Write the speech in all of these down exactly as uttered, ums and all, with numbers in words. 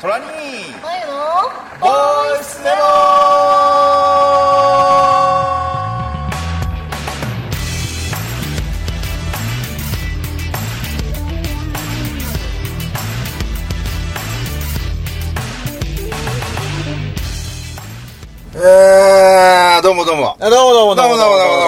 トラニーマユのボイスメモ。えー、どうもどうもどうもどうもどうもどうもどうもどう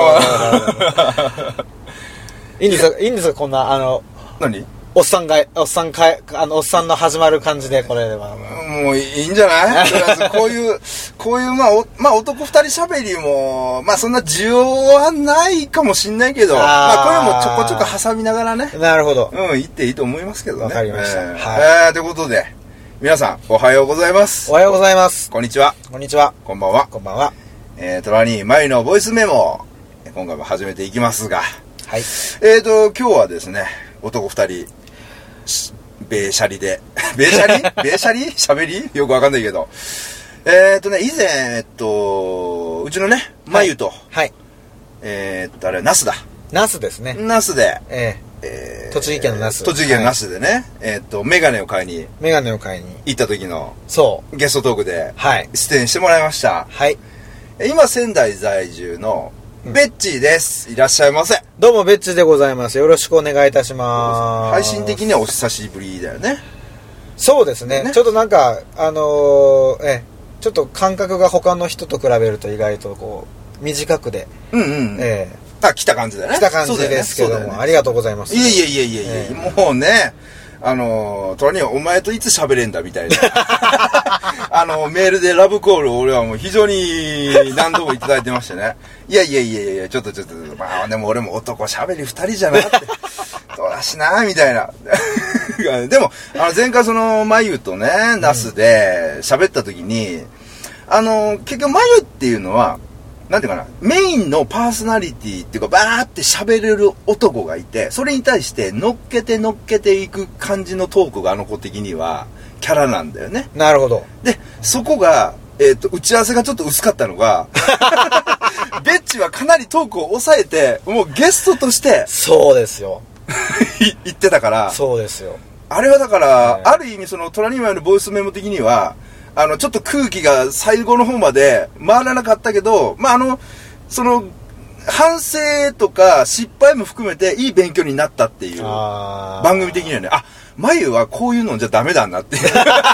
もいいんですか、いいんですか、こんなあの何おっさんがおっさんかあのおっさんの始まる感じでこれはもういいんじゃないとりあえずこういうこういうまあお、まあ、男二人喋りもまあそんな需要はないかもしんないけど、 あまあこれもちょこちょこ挟みながらね、 なるほど、 うん、言っていいと思いますけどね。 わかりました、 えーはい、 えー、ということで皆さんおはようございます。 おはようございます。 こんにちは。 こんにちは。 こんばんは。 こんばんは。 えー、トラニーマユのボイスメモ、今回も始めていきますが、 はい。 えーと今日はですね、男二人ベーシャリでベーシャリベーシャリ喋りよくわかんないけど、えーとね以前えっとうちのねマユと、 はい、 えーっとあれナスだナスですね。 ナスで、 ええー、 ー、栃木県のナス、 栃木県のナスでね、はい、えーっとメガネを買いにメガネを買いに行った時のそうゲストトークで、 はい、 出演してもらいました。 はい。 今仙台在住のベッチーです。いらっしゃいませ。 どうもベッチーでございます。よろしくお願いいたします。 配信的にはお久しぶりだよね。 そうですね。ね、ちょっとなんかあのー、えちょっと感覚が他の人と比べると意外とこう短くで、 うんうん、 えー、あ来た感じだよね。 来た感じですけども、ねね、ありがとうございます。 いやいやいやいやいや、えー、もうね。あのトラニーはお前といつ喋れんだみたいなあのメールでラブコールを俺はもう非常に何度もいただいてましてね。いやいやいやいやちょっとちょっとまあでも俺も男喋り二人じゃなってどうだしなみたいなでもあの前回そのマユとねナスで喋った時に、あの結局マユっていうのはなんていうかな、メインのパーソナリティっていうかバーって喋れる男がいて、それに対して乗っけて乗っけていく感じのトークがあの子的にはキャラなんだよね。 なるほど。 でそこが、えーと、打ち合わせがちょっと薄かったのがベッチはかなりトークを抑えてもうゲストとしてそうですよ言ってたから、 そうですよ。 あれはだから、ある意味そのトラニーマンのボイスメモ的にはあのちょっと空気が最後の方まで回らなかったけど、まああのその反省とか失敗も含めていい勉強になったっていう番組的にはね、あ、眉はこういうのじゃダメだなっても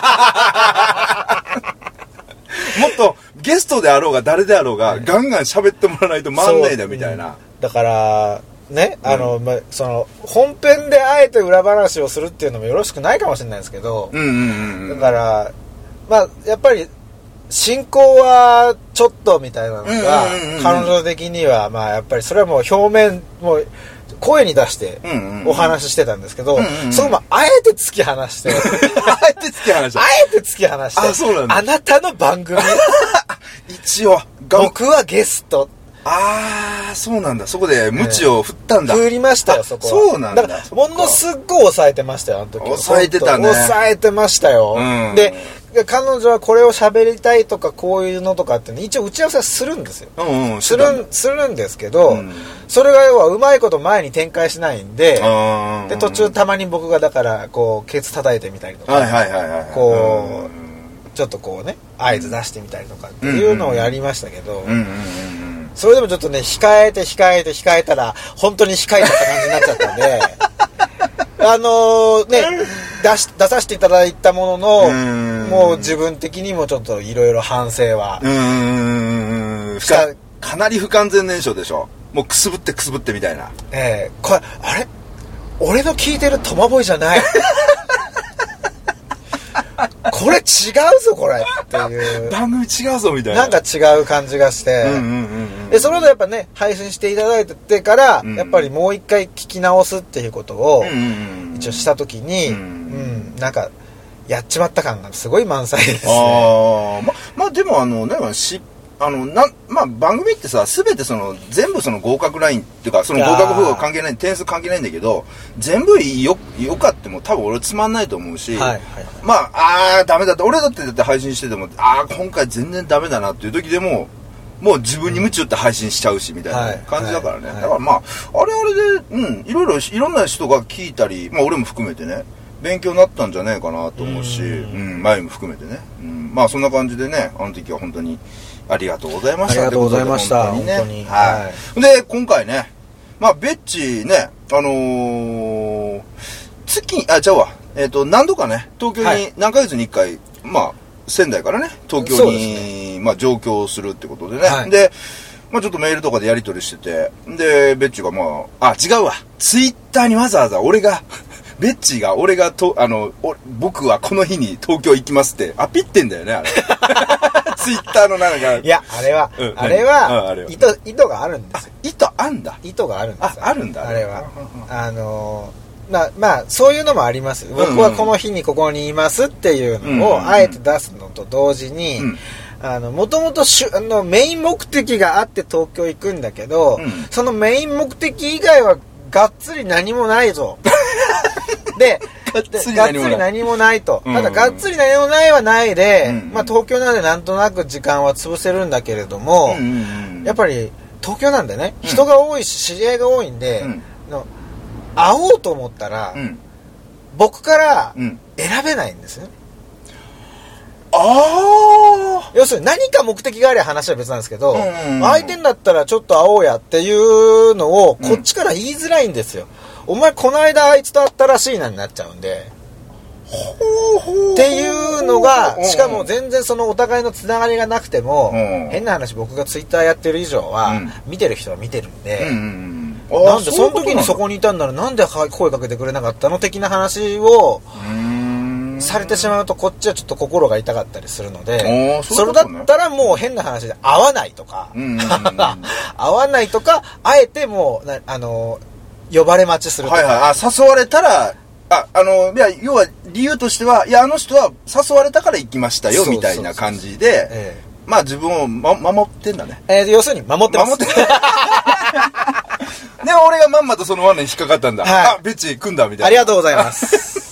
っとゲストであろうが誰であろうが、はい、ガンガン喋ってもらわないと回んないだみたいな、 うん、だからね、あの、うん、ま、その本編であえて裏話をするっていうのもよろしくないかもしれないですけど、 うんうんうんうん、 だからまあやっぱり進行はちょっとみたいなのが彼女的にはまあやっぱりそれはもう表面もう声に出してお話ししてたんですけど、そこもあえて突き放してあえて突き放してあえて突き放して、 あ、そうなんだ、 あなたの番組一応僕はゲスト、 ああ、そうなんだ。そこでムチを振ったんだ。 振りましたよ、そこは。 そうなんだ。 だからものすっごい抑えてましたよ、あの時。 抑えてたね。 抑えてましたよ。うん、で、彼女はこれを喋りたいとかこういうのとかって、ね、一応打ち合わせはするんですよ。 うんうん、 するするんですけど、うん、それが要はうまいこと前に展開しないんで、うん、で途中たまに僕がだからこうケツ叩いてみたりとか、 はいはいはいはい、 こうちょっとこうね合図出してみたりとかっていうのをやりましたけど。うんうんうんうん、それでもちょっとね控えて控えて控えたら本当に控えちゃった感じになっちゃったんであのー、ね出し出させていただいたもののもう自分的にもちょっといろいろ反省はうーんか, かなり不完全燃焼でしょ。もうくすぶってくすぶってみたいな。 ええー、これあれ俺の聞いてるトマボイじゃないこれ違うぞこれっていう番組違うぞみたいななんか違う感じがして、うんうんうんうん、でそれでやっぱね配信していただいてから、うん、やっぱりもう一回聞き直すっていうことを一応した時に、うんうん、なんかやっちまった感がすごい満載ですね。 あままあでもあのねしあのなまあ番組ってさ全てその全部その合格ラインっていうかその合格不合格関係ない点数関係ないんだけど全部よよかっても多分俺つまんないと思うし、はいはいはい、まああーダメだって俺だってだって配信しててもあー今回全然ダメだなっていう時でももう自分に夢中って配信しちゃうしみたいな感じだからね、はいはいはい、だからまああれあれでうんいろいろいろんな人が聞いたりまあ俺も含めてね勉強になったんじゃねえかなと思うし、うん、前も含めてね、うん、まあそんな感じでね、あの時は本当にありがとうございました。 ありがとうございました。 本当にね。 本当に。 はい。で、今回ね、まあ、ベッチね、あのー、月、あ、ちゃうわ、えっと、何度かね、東京に何ヶ月に一回、まあ、仙台からね、東京に、ね、まあ、上京するってことでね。はい、で、まあ、ちょっとメールとかでやり取りしてて、で、ベッチがまあ、あ、違うわ、ツイッターにわざわざ俺が、ベッチが、俺がと、あの、僕はこの日に東京行きますって、アピってんだよね、あれ。ツイッターのなんか。 いや、あれは、うん、あれは、あれは意図、意図があるんですよ。 意図あんだ。 意図があるんですよ。 あ、あるんだ。 あれは。あのー、まあ、まあ、そういうのもあります。僕はこの日にここにいますっていうのを、あえて出すのと同時に、うん、あの、もともとあの、メイン目的があって東京行くんだけど、うん、そのメイン目的以外はがっつり何もないぞ。で、がっつり何もないと。ただ、がっつり何もないはないで、うんうん、まあ、東京なんでなんとなく時間は潰せるんだけれども、うんうんうん、やっぱり、東京なんでね、人が多いし、知り合いが多いんで、うん、の会おうと思ったら、うん、僕から選べないんですよ。 ああ。 要するに何か目的がありゃ話は別なんですけど、うんうん、相手にだったらちょっと会おうやっていうのを、こっちから言いづらいんですよ。お前この間あいつと会ったらしいなになっちゃうんで。ほうほうっていうのが、しかも全然そのお互いのつながりがなくても、変な話僕がツイッターやってる以上は、見てる人は見てるんで、うんうん、なんでその時にそこにいたんならなんで声かけてくれなかったの的な話をされてしまうとこっちはちょっと心が痛かったりするので、それだったらもう変な話で会わないとか、会わないとか、あえてもう、あの、呼ばれ待ちするとか。 はいはい。あ、誘われたら、あ、あの、いや、要は理由としては、いや、あの人は誘われたから行きましたよ、みたいな感じで、ええ、まあ自分を、ま、守ってんだね。 えー、要するに守ってます。守って。 で、俺がまんまとその罠に引っかかったんだ。はい、あ、ベッチ組んだ、みたいな。 ありがとうございます。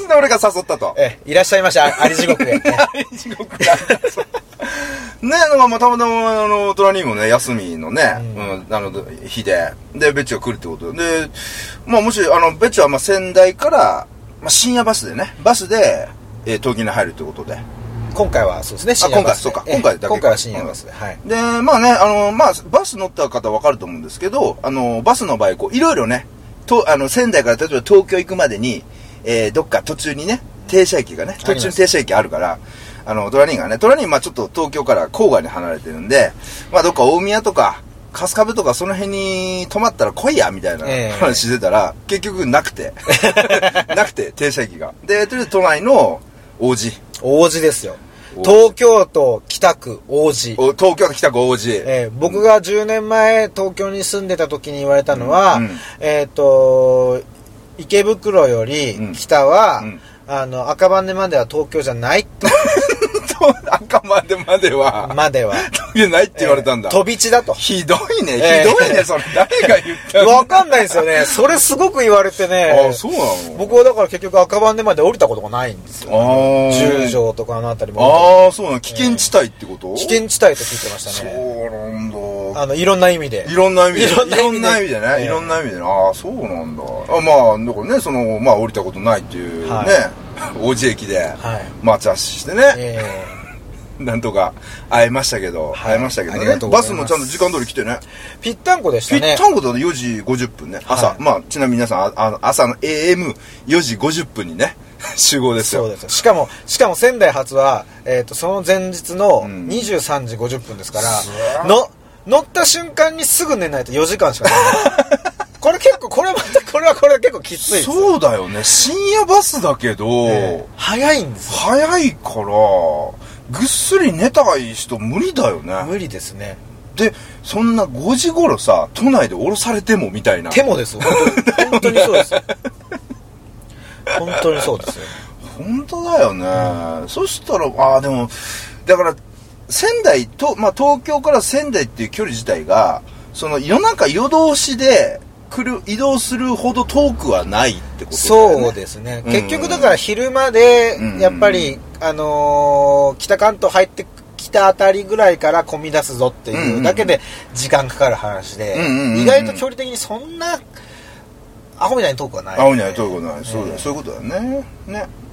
で、俺が誘ったと。 ええ、いらっしゃいました、あり地獄へ。 あり地獄だ。ね、なんかまあたまたまあのトラニーもね休みのね、うん、うん、あの日ででベッチが来るってことで、まあもしあのベッチはまあ仙台から、まあ、深夜バスでねバスで、えー、東京に入るってことで今回はそうですね深夜バスであ今回そうか今回だけ今回は深夜バスで、うん、はいでまあねあのまあバス乗った方わかると思うんですけどあのバスの場合こういろいろねとあの仙台から例えば東京行くまでに、えー、どっか途中にね停車駅がね途中に停車駅あるからあの、トラニーがね、トラニーまあちょっと東京から郊外に離れてるんで、まあどっか大宮とか、春日部とかその辺に泊まったら来いや、みたいな話してたら、えー、結局なくて、なくて、停車駅が。で、とりあえず都内の王子。 王子ですよ。東京都北区王子。 東京都北区王子。 えー、僕がじゅうねんまえ東京に住んでた時に言われたのは、うんうん、えっと、池袋より北は、うんうんあの、赤羽までは東京じゃないと。 赤羽までは。 までは。 東京ないって言われたんだ。 えー、飛び地だと。 ひどいね。ひどいね、それ。誰が言ったのわかんないですよね。それすごく言われてね。 あ、そうなの僕はだから結局赤羽まで降りたことがないんですよ。十条とかあのあたりも。 ああ、そうなの。危険地帯ってこと、えー、 危険地帯と聞いてましたね。 そうなんだ。 あの、いろんな意味で。 いろんな意味で。いろんな意味でね。いろんな意味でね。ああ、そうなんだ。あまあ、だからね、その、まあ降りたことないっていうね。はい王子駅で待ち合わせしてね、はいえー、なんとか会えましたけど、はい、会えましたけどねバスもちゃんと時間通り来てねぴったんこでしたねぴったんこだねよじごじゅっぷんね朝、はい、まあちなみに皆さんあ朝の エーエムよじごじゅっぷんにね集合ですよそうですしかもしかも仙台発は、えー、とその前日のにじゅうさんじごじゅっぷんですから、うん、の乗った瞬間にすぐ寝ないとよじかんしかないこれ結構これまたこれはこれは結構きついですそうだよね深夜バスだけど、 えー、早いんですよ早いからぐっすり寝たい人無理だよね無理ですねでそんなごじ頃さ都内で降ろされてもみたいなでもですよ本当にそうですよ本当にそうですよ本当だよね、うん、そしたらああでもだから仙台と、まあ、東京から仙台っていう距離自体がその夜中夜通しで来る移動するほど遠くはないってことだよねそうですね、うん、結局だから昼間でやっぱり、うん、あのー、北関東入ってきたあたりぐらいから混み出すぞっていうだけで時間かかる話で、うんうんうん、意外と距離的にそんなアホみたいに遠くはない、 アホみたいに遠くはない、そうだ、えー、そういうことだよねね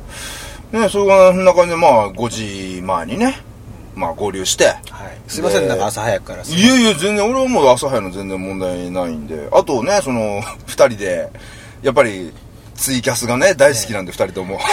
ね、そんな感じで、まあ、ごじまえにね、まあ、合流して。はい。 すいません、なんか朝早くから。 いやいや、全然、俺はもう朝早いの全然問題ないんで。あとね、その、二人で、やっぱり、ツイキャスがね、大好きなんで、二、えー、人とも。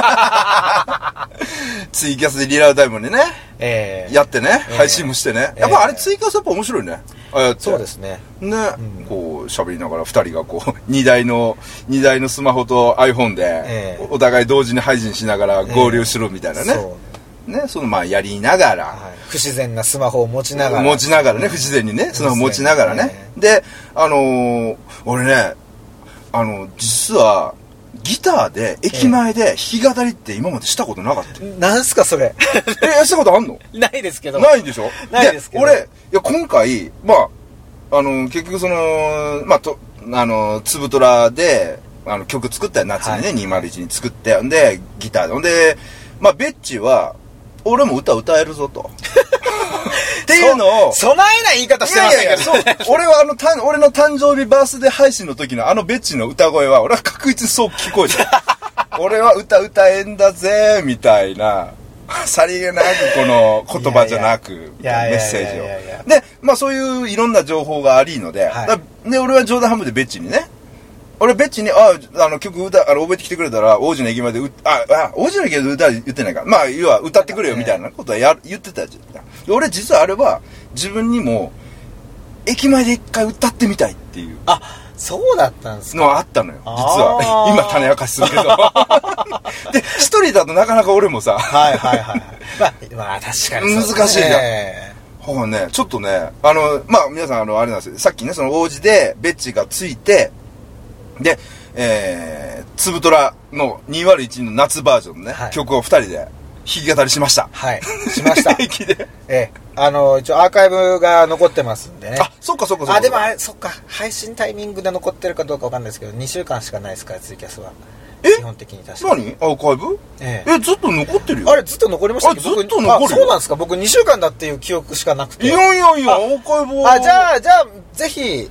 ツイキャスでリアルタイムでね、えー、やってね、えー、配信もしてね。やっぱあれツイキャスやっぱ面白いね。ああやって。 そうですね。 ね、うん、こう、喋りながら二人がこう、二台の、二台のスマホと iPhone で、えー、お互い同時に配信しながら合流するみたいなね。えー、そうね、そのまあやりながら、はい、 不自然なスマホを持ちながら。 持ちながらね、不自然にね、スマホ持ちながらね。で、あのー、俺ね、あの、実は、ギターで、駅前で弾き語りって今までしたことなかった。 なんすかそれ。 え、したことあんの？ ないですけど。 ないんでしょ？ ないですけど。 俺、いや、今回、まあ、あの、結局その、まあ、と、あの、つぶとらで、あの、曲作ったよ、夏にね、はい、にひゃくいちに作って、んで、ギターで。んで、まあ、ベッチは、俺も歌歌えるぞと。っていうのを。 備えない言い方してませんけど。いやいやそう。 俺はあの、た俺の誕生日バースデー配信の時のあのベッチの歌声は、俺は確実にそう聞こえた。俺は歌歌えんだぜ、みたいな。さりげなくこの言葉じゃなく、メッセージを。で、まあそういういろんな情報がありので、はい、で、俺は冗談半分でベッチにね、俺ベッチに、あ、あの曲歌、あの、覚えてきてくれたら、王子の駅まで、あ、あ、王子の駅まで歌言ってないから、まあ、要は歌ってくれよみたいなことはや、言ってたじゃん。俺実はあれは、自分にも、駅前で一回歌ってみたいっていう。 あ、そうだったんですか？ のはあったのよ、実は。今種明かしするけど。で、一人だとなかなか俺もさ。 はいはいはい。まあ、まあ確かに、 ね。難しいじゃん。ほらね、ちょっとね、あの、まあ皆さんあの、あれなんですよ。さっきね、その王子で、ベッチがついて、で、えー、つぶとらのにひゃくいちの夏バージョンのね、はい、曲を二人で弾き語りしました。 はい。しました。駅で。ええ。あの、一応アーカイブが残ってますんでね。 あ、そっかそっかそっか。 あ、でもあれ、そっか。配信タイミングで残ってるかどうかわかんないですけど、にしゅうかんしかないですから、ツイキャスは。 え？ 基本的に確かに。何？アーカイブ？ ええ。 え、ずっと残ってるよ。 あれ、ずっと残りましたっけ？ あ、ずっと残るよ。 そうなんですか？僕にしゅうかんだっていう記憶しかなくて。 いやいやいや、アーカイブは。 あ、じゃあ、じゃあ、ぜひ、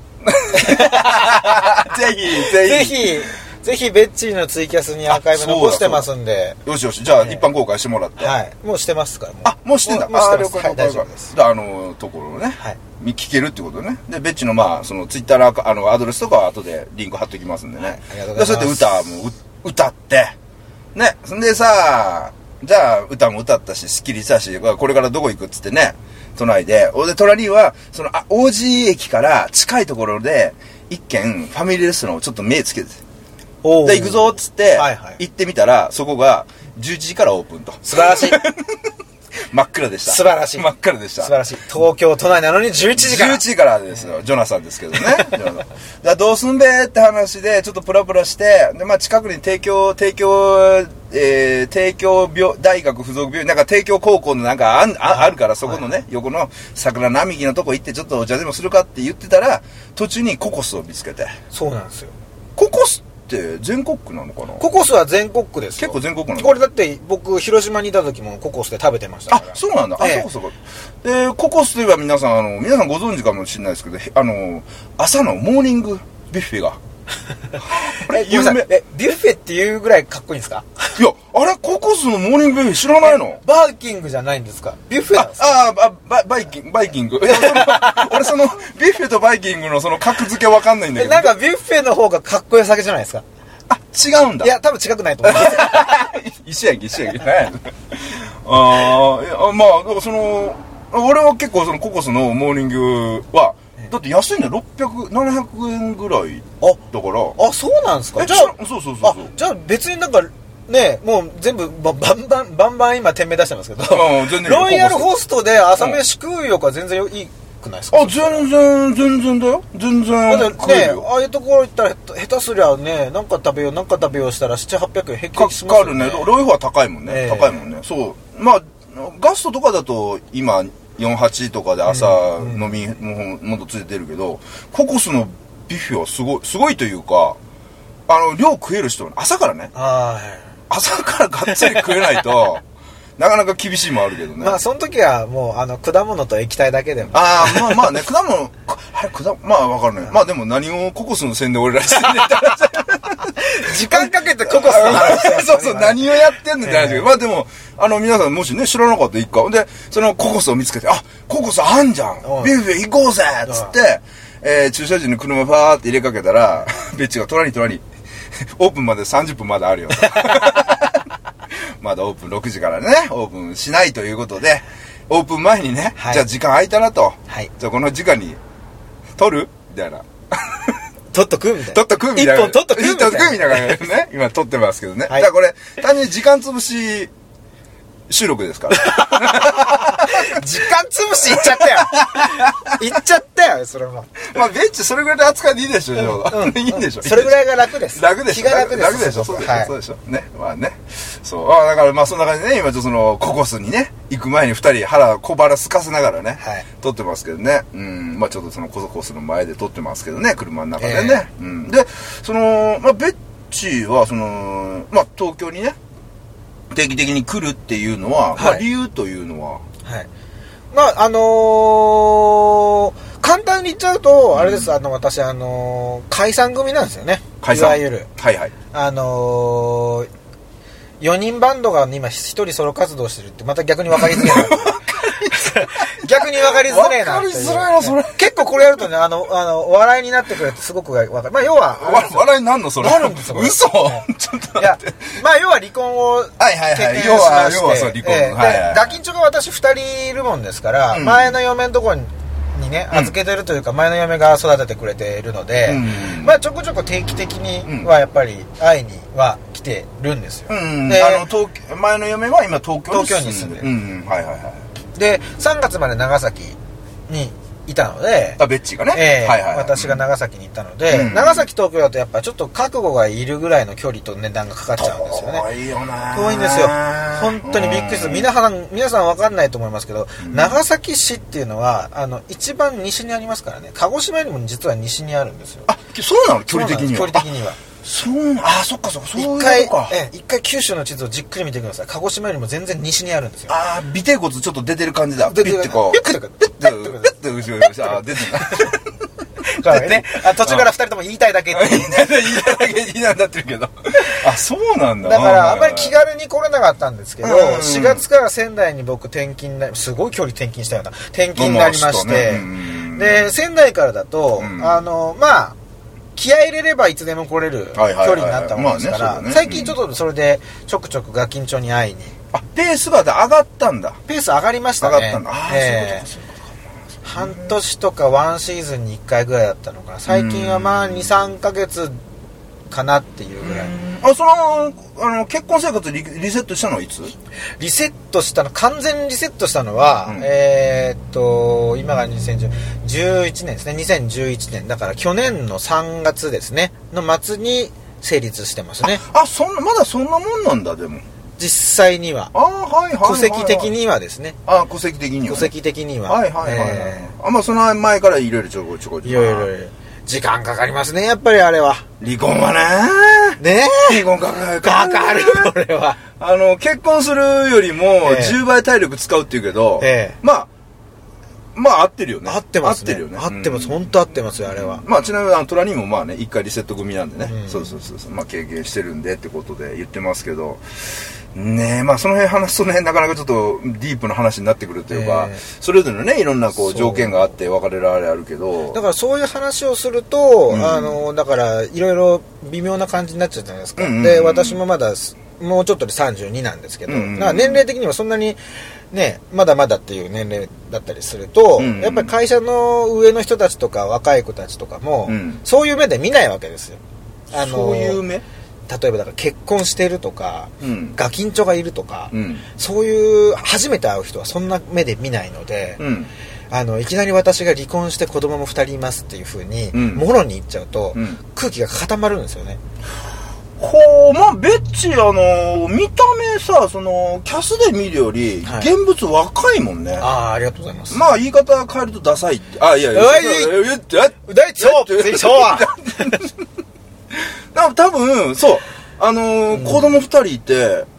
ぜひ、ぜひ。ぜひ、ぜひ、ベッチーのツイキャスにアーカイブ残してますんで。 よしよし、じゃあ、一般公開してもらって。 はい。もうしてますから。 あ、もうしてんだ。 もうしてます。 はい、大丈夫です。あの、ところをね、はい。聞けるってことね。で、ベッチの、まあ、その、ツイッターの、あの、アドレスとかは後でリンク貼っておきますんでね。はい。ありがとうございます。そうやって歌も歌って、ね。そんでさ、じゃあ、歌も歌ったし、スッキリしたし、これからどこ行くっつってね、都内で。で、隣は、その、あ、王子駅から近いところで、一軒、ファミリーレストランをちょっと目つけて、おで、行くぞっつって、はいはい、行ってみたら、そこが、じゅういちじからオープンと。 素晴らしい。 真っ暗でした。 素晴らしい。 真っ暗でした。 素晴らしい。東京都内なのにじゅういちじから。 じゅういちじからですよ。ジョナサンですけどね。だどうすんべーって話で、ちょっとプラプラして、で、まあ近くに帝京、帝京、えー、帝京病大学附属病院、なんか帝京高校のなんかあん あ, あるから、そこのね、はい、横の桜並木のとこ行って、ちょっとお茶でもするかって言ってたら、途中にココスを見つけて。 そうなんですよ。 ココスって全国区なのかな？ ココスは全国区ですよ。 結構全国区なの？ これだって僕広島にいた時もココスで食べてましたから。 あ、そうなんだ。あ、ええ、そうかそうか。で、ココスといえば皆さんあの皆さんご存知かもしれないですけど、あの朝のモーニングビュッフェがえ、有名。え、ビュッフェっていうぐらいかっこいいんですか？ いや、あれココスのモーニングビュッフェ知らないの？ バーキングじゃないんですか？ビュッフェなんですか？ ああ、ババイキング、バイキング。いや、その俺そのビュッフェとバイキングのその格付けわかんないんだけど。 なんかビュッフェの方がかっこよさげじゃないですか？ あ、違うんだ。 いや、多分違くないと思います。 一緒やんけ、一緒やんけ。ああ、いや、まあ、その、俺は結構そのココスのモーニングは、だって安いんだよ。ろっぴゃく、ななひゃくえんぐらい。あ、だから。 あ、そうなんですか？ じゃあ、そうそうそうそう。 あ、じゃあ別になんか、ね、もう全部バンバンバンバンバン今店名出してますけど、ロイヤルホストで朝飯食うよか全然いいくないですか？ あ、全然全然だよ。全然食えるよ。ね、ああいうところ行ったら下手すりゃね、なんか食べようなんか食べようしたらななひゃくはっぴゃくえん平均しますよね。 かかるね。ロイホは高いもんね。高いもんね。そう。まあガストとかだと今よんじゅうはちとかで朝飲みももっとついてるけど、ココスのビュッフェはすごいすごいというか、あの量食える人朝からね。 はい。 朝からがっつり食えないとなかなか厳しいもあるけどね。 まあその時はもうあの果物と液体だけでも。 ああ、まあまあね、果物あれ果物まあわかるね。まあでも何をココスの宣伝俺らしてんねんって話。 時間かけてココスの話してますそうそう、何をやってんのって話だけど、まあでも、あの、皆さんもしね、知らなかったらいいか。で、そのココスを見つけて、あ、ココスあんじゃん、ビュービュー行こうぜっつって、えー、駐車時に車バーって入れかけたら、ベッチがトラにトラに、オープンまでさんじゅっぷんまだあるよ。まだオープンろくじからね、オープンしないということで、オープン前にね、はい、じゃあ時間空いたなと。はい、じゃあこの時間に、撮るみたいな。 撮っとくみたいな。 撮っとくみたいな。 一本撮っとくみたいな。 撮っとくみたいな感じでね。今撮ってますけどね。はい、だからこれ、単純に時間潰し、収録ですから。 時間潰しいっちゃったよ。いっちゃったよ、それも。 まあ、ベンチそれぐらいで扱いでいいでしょ、うんうん、いいんでしょ。 それぐらいが楽です。 楽でしょ。 気が楽です。 楽でしょ、そうでしょ、はい、そうでしょ。ね、まあね。そう。あだからまあそんな感じでね、今ちょっとその、ココスにね、行く前に二人腹、小腹すかせながらね、はい、撮ってますけどね。うん、まあちょっとそのココスの前で撮ってますけどね、車の中でね。えー、うん。で、その、まあベッチは、その、まあ東京にね、定期的に来るっていうのは、はい、まあ理由というのは、 はい。まああのー、簡単に言っちゃうと、あれです、うん、あの私あのー、解散組なんですよね。 解散。 いわゆる。 はいはい。 あのー、よにんバンドが今ひとりソロ活動してるって、また逆に分かりづらいな。逆に分かりづらいなっていう。 分かりづらいな、それ。 結構これやるとね、あの、あの、笑いになってくれてすごく分かる。まあ要は、 笑いになんのそれ。 なるんですよ。 嘘、 ね、 ちょっといや、まあ要は離婚を決定しまして。要は、要はそう離婚。えー、はいはい、ガキンチョが私ふたりいるもんですから、うん、前の嫁のところに、にね、預けてるというか、うん、前の嫁が育ててくれているので、うん、まあちょこちょこ定期的にはやっぱり会いには来てるんですよ。 うん、で、あの東前の嫁は今東京に住んでる。東京に住んでる。うん、はいはいはい。 で、さんがつまで長崎にいたので、 あ、ベッチがね、 えーはいはいはい、私が長崎に行ったので、うん、長崎東京だとやっぱちょっと覚悟がいるぐらいの距離と値段がかかっちゃうんですよね。 遠いよな。 遠いんですよ。本当にびっくりする。皆さん、皆さん分かんないと思いますけど、うん、長崎市っていうのはあの一番西にありますからね。鹿児島よりも実は西にあるんですよ。 あ、そうなの？距離的には。 距離的には。 そうな、あ、そっかそっか、そういうことか。 ええ、一回九州の地図をじっくり見てください。鹿児島よりも全然西にあるんですよ。 ああ、尾てい骨ちょっと出てる感じだ。 出てる。 ピッてこう。 ピッてこう。ピッて、 ピッて後ろに、ああ、出てる。 だからね、あ途中から二人とも言いたいだけって言いたいだけ言いなになってるけど。あ、そうなんだ。 だからあんまり気軽に来れなかったんですけど、しがつから仙台に僕転勤な、すごい距離転勤したような転勤になりまして、で仙台からだとあのまあ気合い入れればいつでも来れる距離になったものですから、最近ちょっとそれでちょくちょくガキンチョに会いに。 あ、ペースが上がったんだ。 ペース上がりましたね。 上がったんだ。ああ、えー、そういうことか。 半年とかワンシーズンにいっかいぐらいだったのかな。最近はまあにさんかげつかなっていうぐらい。 あ、そのあの結婚生活リ、リセットしたのはいつ？ リセットしたの、完全にリセットしたのは、うん、えー、っと今がにせんじゅういちねんですね。にせんじゅういちねんだから去年のさんがつですねの末に成立してますね。 あ、あ、そんなまだそんなもんなんだ。でも実際には、 あ、はいはいはいはい、 戸籍的にはですね。 あ、戸籍的には、ね、 戸籍的には、 はいはいはい、はい、えー、あ、まあその前からいろいろちょこちょこいろいろ時間かかりますね、やっぱりあれは。 離婚はねねえ、離婚かかるかかるこれは。 あの結婚するよりもじゅうばい体力使うっていうけど、えー、まあまあ合ってるよね。 合ってますね。 合ってるよね。 合ってます。本当合ってますよあれは。 まあちなみにあのトラにもまあね一回リセット組なんでね、うん、そうそうそうそう、まあ経験してるんでってことで言ってますけど。ねえ、まあその辺話すとね、なかなかちょっとディープな話になってくるというか、えー、それぞれのねいろんなこう条件があって別れられあるけど、 だからそういう話をすると、うん、あのだからいろいろ微妙な感じになっちゃうじゃないですか、うんうんうん、で私もまだもうちょっとでさんじゅうになんですけど、うんうんうん、だから年齢的にはそんなにねまだまだっていう年齢だったりすると、うんうん、やっぱり会社の上の人たちとか若い子たちとかも、うん、そういう目で見ないわけですよ。 あのそういう目、 例えばだから結婚してるとか、うん、ガキンチョがいるとか、うん、そういう初めて会う人はそんな目で見ないので、うん、あのいきなり私が離婚して子供もふたりいますっていう風に、うん、もろに言っちゃうと、うん、空気が固まるんですよね。 ほう、まあベッチあの見た目さ、そのキャスで見るより、はい、現物若いもんね。 ああ、ありがとうございます。 まあ言い方変えるとダサいって、あ、いやいや、 いやいやいや、大丈夫でしょう。 多分そう、あのーうん、子供ふたりいて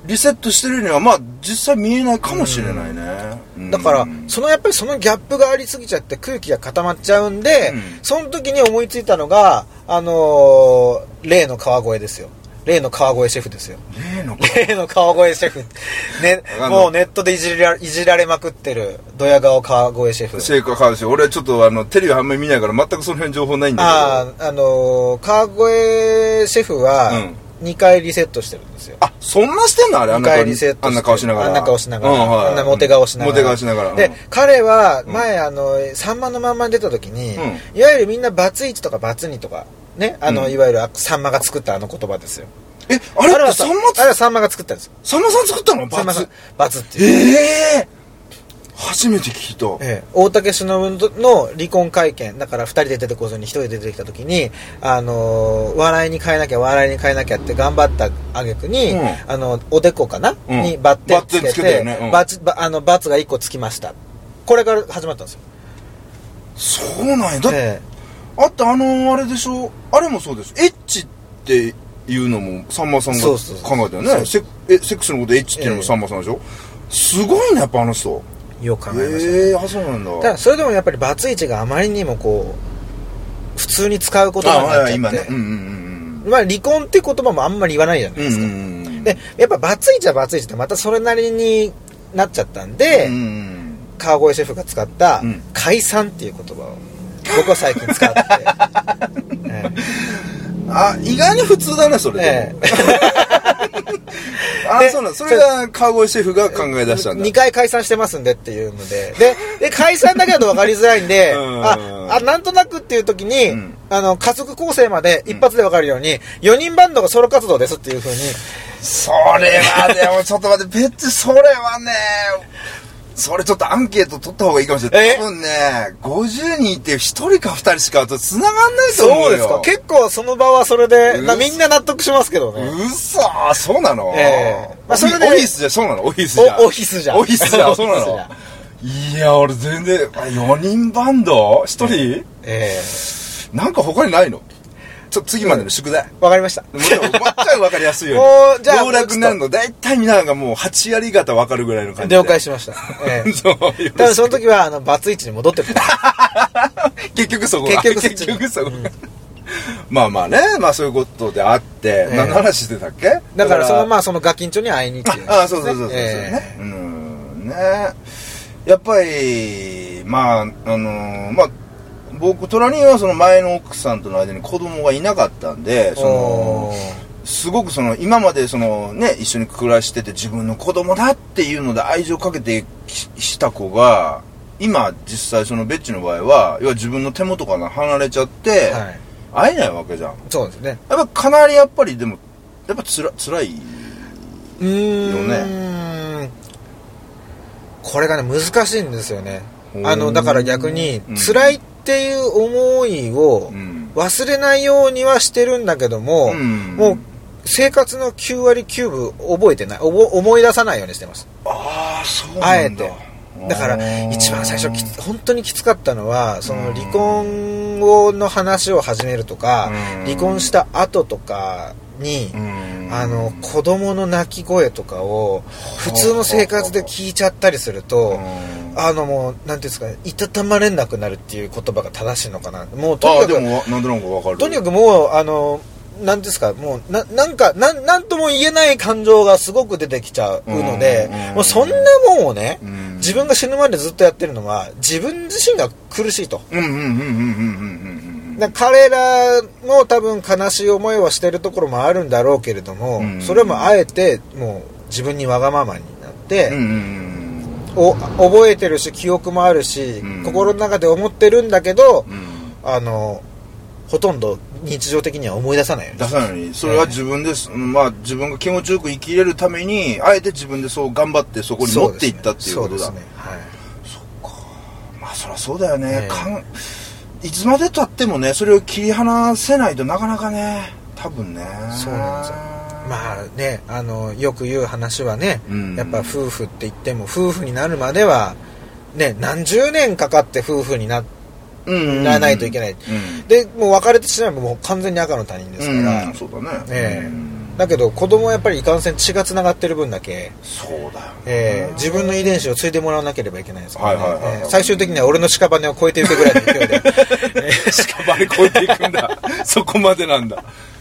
リセットしてるにはまあ実際見えないかもしれないね、 うん、だからそのやっぱりそのギャップがありすぎちゃって空気が固まっちゃうんで、うん、その時に思いついたのがあのー、例の川越ですよ。例の川越シェフですよ。 例の例の川越シェフ、ね、もうネットでいじらいじられまくってるドヤ顔川越シェフ。 シェイク川越。俺はちょっとあのテレビあんまり見ないから全くその辺情報ないんだけど。 ああ、あのー、川越シェフはにかいリセットしてるんですよ。 あ、そんなしてんのあれ。あんなにかいリセットして。 あんな顔しながら。 あんな顔しながら。うん、はい、あんなモテ顔しながら。 モテ顔しながら。 で、うん、彼は前、あのさんまのまんまに出た時に、うん、いわゆるみんなバツいちとかバツにとかね、あの、うん、いわゆるさんまが作ったあの言葉ですよ。 え、あれってさんまあれはさんまが作ったんですよ。 さんまさん作ったの？ バツ。バツっていう。 ええー、初めて聞いた。 ええ、大竹しのぶの離婚会見、だからふたりで出てこずにひとりで出てきた時に、あのー、笑いに変えなきゃ笑いに変えなきゃって頑張った挙句に、うん、あの、おでこかな、うん、にバッテンつけて、てね、うん、バツ、あの、バツがいっこつきました。これから始まったんですよ。 そうなんや。だって、ええ、あってあのー、あれでしょ、あれもそうです。エッチっていうのもさんまさんが考えたよね。セックスのことエッチっていうのもさんまさんでしょ、えー、すごいねやっぱあの人。 よく考えました、ね。 ええー、あ、そうなんだ。 ただそれでもやっぱりバツイチがあまりにもこう普通に使う言葉になっちゃって、今ね、うんうんうん、まあ離婚って言葉もあんまり言わないじゃないですか、うんうんうん、でやっぱバツイチはバツイチってまたそれなりになっちゃったんで、うんうん、川越シェフが使った解散っていう言葉を僕は最近使って、えー、あ、意外に普通だねそれで、えーあ、そうなん、それが川越シェフが考え出したんだ。 にかい解散してますんでっていうので、で、で解散だけだと分かりづらいんで、あ、あ、なんとなくっていう時に、うん、あの、家族構成まで一発で分かるように、うん、よにんバンドがソロ活動ですっていう風に。 それはでもちょっと待って、別にそれはね、それちょっとアンケート取った方がいいかもしれない。多分ね、ごじゅうにんいてひとりかふたりしかと繋がんないと思うよ。そうですか。 結構その場はそれで、みんな納得しますけどね。 うそー、そうなの？ ええー。まあそれで。 オフィスじゃ、そうなの？オフィスじゃ。 オフィスじゃ。 オフィスじゃ、そうなの？いや、俺全然、よにんバンド ?ひとり？ええー。なんか他にないの？ちょっと次までの宿題。わ、 うん、かりました。 もうでも、ばっかりわかりやすいように。もう、じゃあ、老若になるの、だいたいみんながもうはち割方わかるぐらいの感じで。 了解しました。ええ。そう。多分その時は、あの、バツイチに戻ってる。 結局そこが。結局結局そこが。うん、まあまあね、まあそういうことであって、ええ、何の話してたっけ？ だから、その、まあそのガキンチョに会いに行って、ね。 ああ、そうそうそうそう。ええ、ね。うん。ね。やっぱり、まあ、あのー、まあ、僕、トラニーはその前の奥さんとの間に子供がいなかったんで、その、すごくその、今までそのね、一緒に暮らしてて自分の子供だっていうので愛情かけてした子が、今実際そのベッチの場合は、要は自分の手元から離れちゃって、はい、会えないわけじゃん。 そうですね。 やっぱかなりやっぱりでも、やっぱつら、辛いよね。うーん。これがね、難しいんですよね。あの、だから逆に、辛いっていう思いを忘れないようにはしてるんだけども、うん、もう生活のきゅう割きゅうぶ覚えてない、思い出さないようにしてます。 ああ、そうなんだ。 あえて。だから一番最初きつ本当にきつかったのは、その離婚をの話を始めるとか、離婚した後とかに、あの子供の泣き声とかを普通の生活で聞いちゃったりすると、あのもうなんていうんですかね、いたたまれなくなるっていう言葉が正しいのかな。もうとにかく、 あ、でもなんとなくわかる。 とにかくもうあのなんですか、もうななんかななんとも言えない感情がすごく出てきちゃうので、もうそんなもんをね、自分が死ぬまでずっとやってるのは自分自身が苦しいと。彼らの多分悲しい思いをしてるところもあるんだろうけれども、それもあえてもう自分にわがままになって、お覚えてるし記憶もあるし、心の中で思ってるんだけど、あのほとんど日常的には思い出さないよね。 出さないのに、それは自分です、えー、まあ自分が気持ちよく生きれるためにあえて自分でそう頑張ってそこに持っていったっていうことだ。そうですね。はい。そっか。まあそりゃそうだよね。えー、かんいつまで経ってもね、それを切り離せないとなかなかね、多分ね。 そうなんですよ。まあね、あのよく言う話はね、うん、やっぱ夫婦って言っても夫婦になるまではね、何十年かかって夫婦になってならないといけない、うん、でもう別れてしまえばもう完全に赤の他人ですから、 うん、そうだね、 えだけど子供はやっぱりいかんせん血がつながってる分だけそうだよ、 えー、自分の遺伝子を継いでもらわなければいけないですからね、 はいはいはいはい、 えー、最終的には俺の屍を超えていくぐらいの勢いで、 えー、屍超えていくんだそこまでなんだね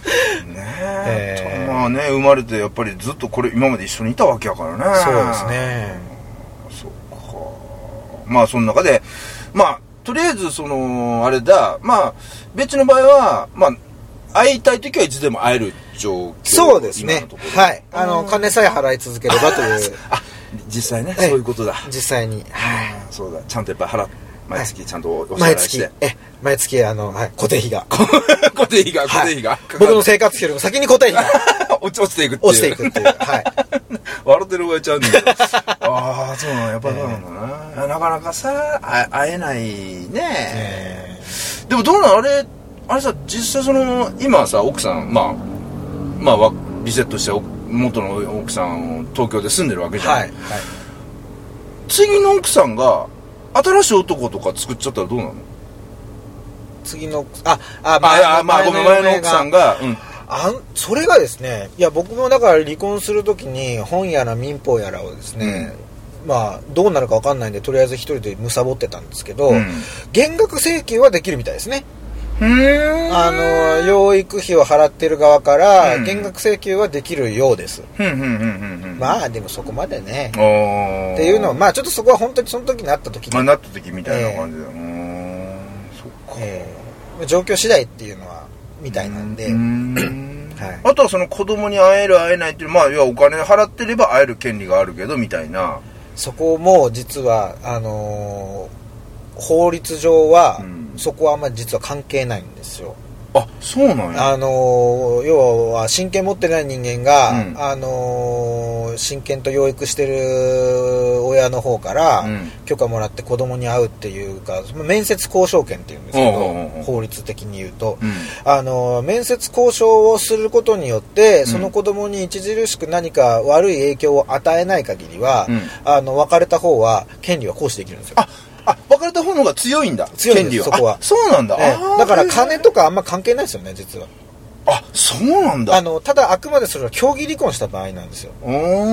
え、えー、まあね生まれてやっぱりずっとこれ今まで一緒にいたわけやからね。 そうですね。 そうか。まあその中でまあとりあえずそのあれだ、まあ別の場合はまあ会いたい時はいつでも会える状況。 そうですね。はい。あの金さえ払い続ければという。 あ、実際ね、そういうことだ。 実際に。 はい。そうだ。ちゃんとやっぱ払毎月ちゃんとお支払いして。 毎月え毎月あの、はい、固定費が固定費が固定費が、はい、 僕の生活費よりも先に固定費が落ち落ちていくっていう落ちていくっていうはい笑ってる場合ちゃうんだけどああそうなんやっぱそうなんだな、えー、なかなかさ会えないね、えー、でもどうなのあれあれさ実際その今さ奥さんまあまあリセットして元の奥さんを東京で住んでるわけじゃん、はいはい、次の奥さんが新しい男とか作っちゃったらどうなの？ 次のああまあ、あまあごめん前の奥さんが、うん、 あそれがですねいや僕もだから離婚するときに本やら民法やらをですね、うん、まあどうなるか分かんないんでとりあえず一人で貪ってたんですけど、うん、減額請求はできるみたいですね。 うーんあの養育費を払ってる側から減額請求はできるようです。まあでもそこまでねっていうのはまあちょっとそこは本当にその時になった時にまあなった時みたいな感じだ、えー、うーんそっか、 えー、状況次第っていうのはみたいなんで、うーんはい、あとはその子供に会える会えないっていうまあ要はお金払ってれば会える権利があるけどみたいなそこも実はあのー、法律上は、うんそこはあんまり実は関係ないんですよ。 あ、そうなんや。 あの要は親権持ってない人間が、うん、あの親権と養育してる親の方から許可もらって子供に会うっていうか面接交渉権っていうんですけど、うん、法律的に言うと、うん、あの面接交渉をすることによってその子供に著しく何か悪い影響を与えない限りは、うん、あの別れた方は権利は行使できるんですよ。 ああ、別れた方の方が強いんだ。 強いんです、そこは。 そうなんだ、 ね。だから金とかあんま関係ないですよね、実は。 あ、そうなんだ。 あの、ただあくまでそれは協議離婚した場合なんですよ。 う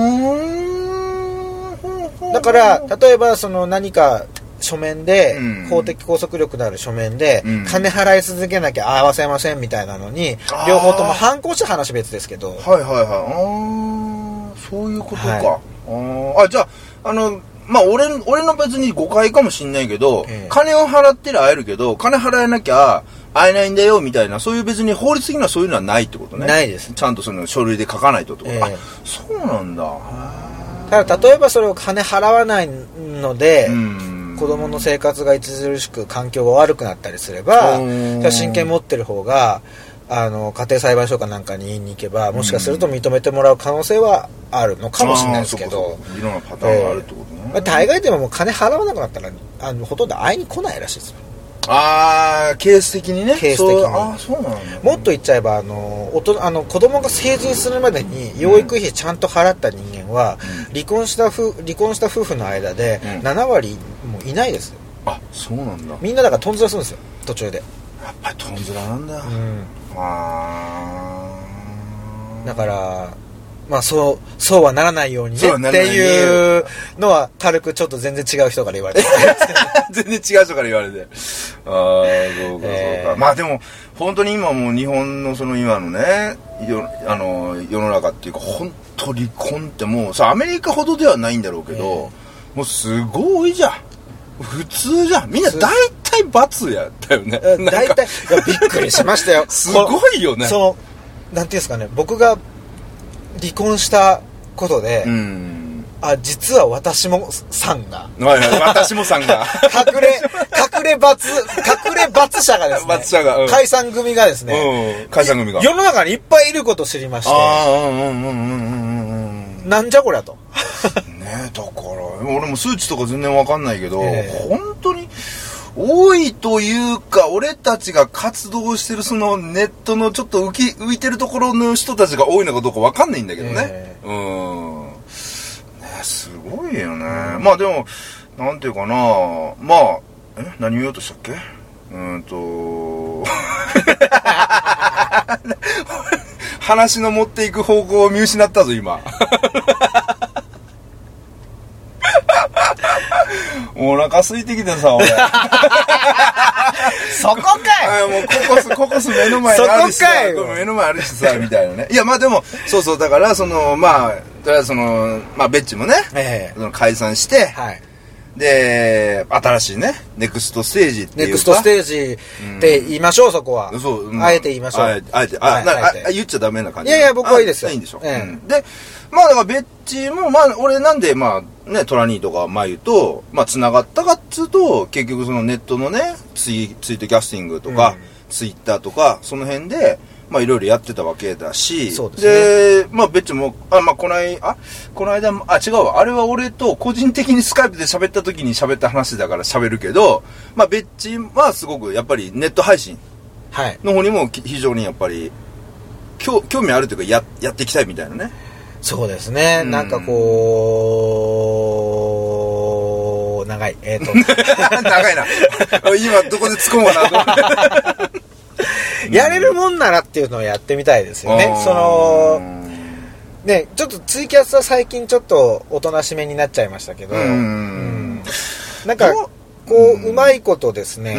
ーん。 だから、例えばその何か書面で、うん、法的拘束力のある書面で、うん、金払い続けなきゃ合わせませんみたいなのに、両方とも反抗した話別ですけど。 はいはいはい。ああ、そういうことか。はい、あ, あ、じゃあ、あの、まあ俺、俺の別に誤解かもしんないけど、ええ、金を払ってりゃ会えるけど、金払えなきゃ会えないんだよみたいな、そういう別に法律的にはそういうのはないってことね。 ないです。 ちゃんとその書類で書かないとってこと、ええ、あ、そうなんだ。 ただ例えばそれを金払わないので、子供の生活が著しく環境が悪くなったりすれば、親権持ってる方が、あの家庭裁判所かなんかに言いに行けばもしかすると認めてもらう可能性はあるのかもしれないですけど、 いろんなパターンがあるってことね。 えー、大概でももう金払わなくなったらあのほとんど会いに来ないらしいですよ。 ああ、ケース的にね。 ケース的に。 ああ、そうなんだ、ね。 もっと言っちゃえばあのおとあの子供が成人するまでに養育費ちゃんと払った人間は、うん、離婚した夫離婚した夫婦の間でなな割もいないですよ。 うん、あ、そうなんだ。 みんなだからトンズラするんですよ途中で。 やっぱりトンズラなんだ。 うん。 あだからまあそうそうはならないようにねっていうのは軽くちょっと全然違う人から言われて全然違う人から言われてああそうかそうか、まあでも本当に今もう日本のその今のねよあの世の中っていうか本当離婚ってもうさアメリカほどではないんだろうけど、もうすごいじゃん普通じゃんみんな大体罰やったよね。 大体いやびっくりしましたよすごいよね。 そのなんていうんですかね僕が離婚したことで、うん、あ実は私もさんが、 はいはい、私もさんが隠れ隠れ罰隠れ罰者がですね罰者が、うん、 解散組がですね、 うん、解散組が世の中にいっぱいいることを知りまして、 ああうんうんうんうんうんなんじゃこりゃとねえだから俺も数値とか全然わかんないけど、えー、本当に多いというか俺たちが活動してるそのネットのちょっと浮き浮いてるところの人たちが多いのかどうかわかんないんだけどね、えー、うんねすごいよね、うん、まあでもなんていうかなまあえ何言おうとしたっけうーんと話の持っていく方向を見失ったぞ今お腹空いてきてさ俺そこかいもうココスココス目の前にあるしさ目の前あるしさみたいなね。いやまあでもそうそうだからそのまあとりあえずそのまあベッチもね、えー、その解散して、はい、で新しいねネクストステージっていうかネクストステージって言いましょう、うん、そこはそう、うん、あえて言いましょう。 あえてあえてあ、はい、なああ言っちゃダメな感じ。 いやいや僕はいいですよ。 いいんでしょ、えーうん、でまあだからベッチもまあ俺なんでまあねトラニーとかマユとまあ繋がったかっつうと結局そのネットのねツイツイートキャスティングとか、うん、ツイッターとかその辺でまあいろいろやってたわけだし、そうですね、でまあベッチもあまあこの間あこの間あ違うわあれは俺と個人的にスカイプで喋った時に喋った話だから喋るけど、まあベッチはすごくやっぱりネット配信の方にも非常にやっぱり興興味あるというかややっていきたいみたいなね。 そうですね、うん、なんかこう長いえっ、ー、と長いな今どこで突っ込もうかなと思ってやれるもんならっていうのをやってみたいですよね。そのねちょっとツイキャスは最近ちょっとおとなしめになっちゃいましたけど、うん、うん、なんかこう、うん、うまいことですね、うん、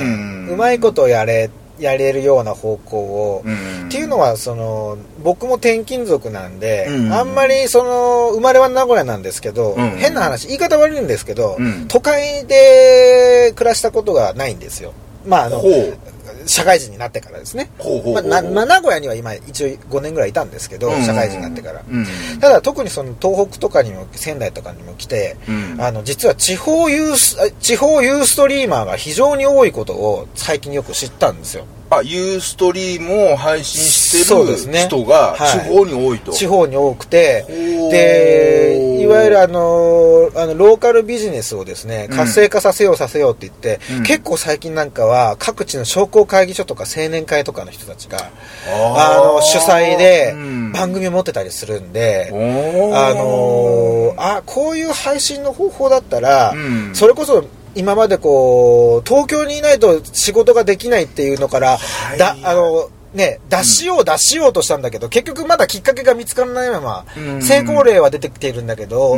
うまいことやれやれるような方向を、うん、っていうのはその僕も転勤族なんで、うん、あんまりその生まれは名古屋なんですけど、うん、変な話言い方悪いんですけど、うん、都会で暮らしたことがないんですよ。まああの社会人になってからですね。ほうほうほうほう、まあ、な名古屋には今一応ごねんぐらいいたんですけど、うん、社会人になってから、うん、ただ特にその東北とかにも仙台とかにも来て、うん、あの実は地方ユース地方ユーストリーマーが非常に多いことを最近よく知ったんですよ。 あ、ユーストリームを配信してる人が地方に多いと、 はい、地方に多くて、でいわゆるあのあのローカルビジネスをですね活性化させようさせようって言って、うん、結構最近なんかは各地の商工会議所とか青年会とかの人たちがあの主催で番組を持ってたりするんで、うん、あのあこういう配信の方法だったら、うん、それこそ今までこう東京にいないと仕事ができないっていうのから、はい、だあのね出しよう出しようとしたんだけど、うん、結局まだきっかけが見つからないまま、うん、成功例は出てきているんだけど、うん、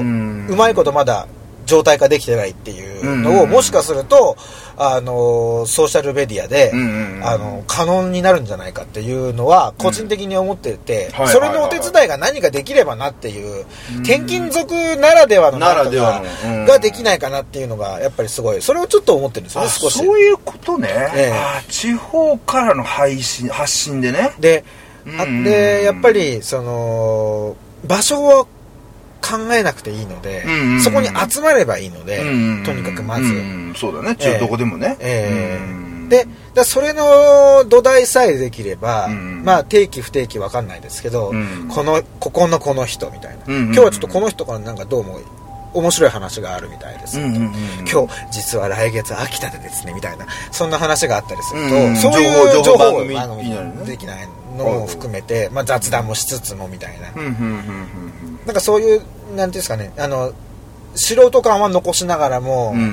うまいことまだ状態化できてないっていうのを、うん、もしかするとあのソーシャルメディアで、うん、あの可能になるんじゃないかっていうのは個人的に思っていて、うん、それのお手伝いが何かできればなっていう、うん、転勤族ならではの何かが、うん、ができないかなっていうのがやっぱりすごいそれをちょっと思ってるんですよね。少しそういうことね、ええ、あ地方からの配信発信でね。 で、あでやっぱりその場所を考えなくていいので、うんうんうん、そこに集まればいいので、うんうんうん、とにかくまず、うん、 そうだね、えー、どこでもね、 えーうん、でだそれの土台さえできれば、うん、まあ定期不定期わかんないですけど、うん、このここのこの人みたいな、うんうんうん、今日はちょっとこの人からなんかどうも面白い話があるみたいです、うんうんうん、今日実は来月秋田でですねみたいなそんな話があったりすると、うん、そういう情報をできないのも含めて、まあ、雑談もしつつもみたいな、うんうんうんうん、なんかそういうなんていうんですかね、あの素人感は残しながらも、うん、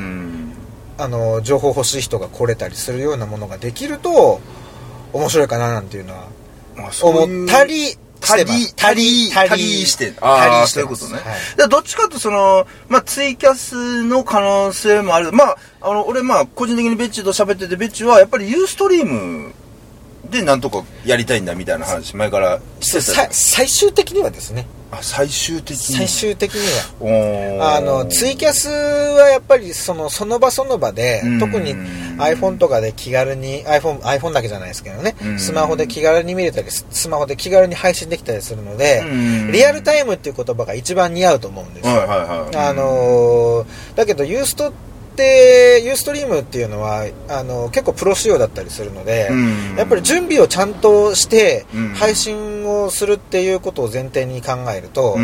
あの情報欲しい人が来れたりするようなものができると面白いかななんていうのは思ったりしてます。 たりたりしてああそういうことね、はい、どっちかとそのまあツイキャスの可能性もある。まああの俺まあ個人的にベッチと喋ってて、ベッチはやっぱりユーストリームでなんとかやりたいんだみたいな話前からしてた。 最終的にはですね、 あ最終的に最終的にはあのツイキャスはやっぱりそのその場その場で、特に iPhone とかで気軽に iPhone, iPhone だけじゃないですけどね、スマホで気軽に見れたりスマホで気軽に配信できたりするので、リアルタイムっていう言葉が一番似合うと思うんですよ、はいはいはい、あのだけどユーストでユーストリームっていうのはあの結構プロ仕様だったりするので、うん、やっぱり準備をちゃんとして配信をするっていうことを前提に考えると、うん、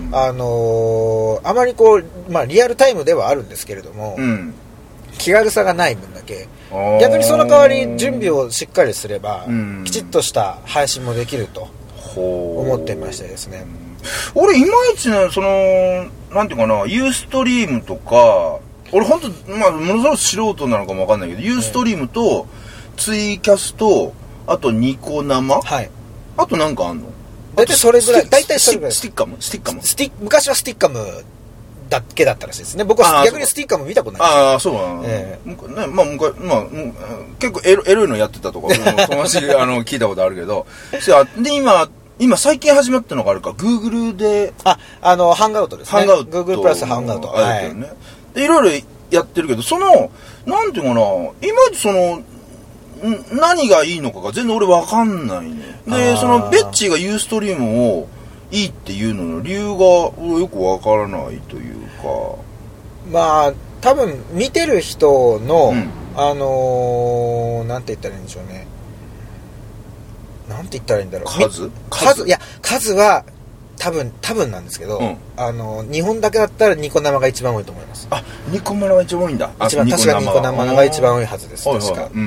あのあまりこう、まあ、リアルタイムではあるんですけれども、うん、気軽さがない分だけ逆にその代わり準備をしっかりすれば、うん、きちっとした配信もできると思ってましてですね。 俺いまいちねそのなんていうかなユーストリームとか俺本当まあものすごく素人なのかもわかんないけど、ユーストリームとツイキャスとあとニコ生、はい、あとなんかあんの？ 大体それぐらい、大体それぐらい。 スティッカムスティッカムスティ昔はスティッカムだけだったらしいですね。僕は逆にスティッカム見たことない。 ああ、そうなの、えー、ね。まあ、昔、まあ、結構エロ、エロいのやってたとか、友達あの聞いたことあるけど。で、今、今最近始まったのがあるか、Google で。 あ、あの、ハンガウトですね。 ハンガウト。 Google プラスハンガウト。 あれだよね。はい、で、いろいろやってるけど、その、なんていうかな、いまいちその、何がいいのかが全然俺わかんないね。で、その、ベッチーがユーストリームをいいっていうのの理由がよくわからないというか。 まあ、多分見てる人の、うん、あのー、なんて言ったらいいんでしょうね。なんて言ったらいいんだろう。 数数いや、数は、多分、多分なんですけど、うん、あの、日本だけだったらニコ生が一番多いと思います。 あ、ニコ生が一番多いんだ。 一番、確かニコ生が一番多いはずです。確か。 はいはい、うん、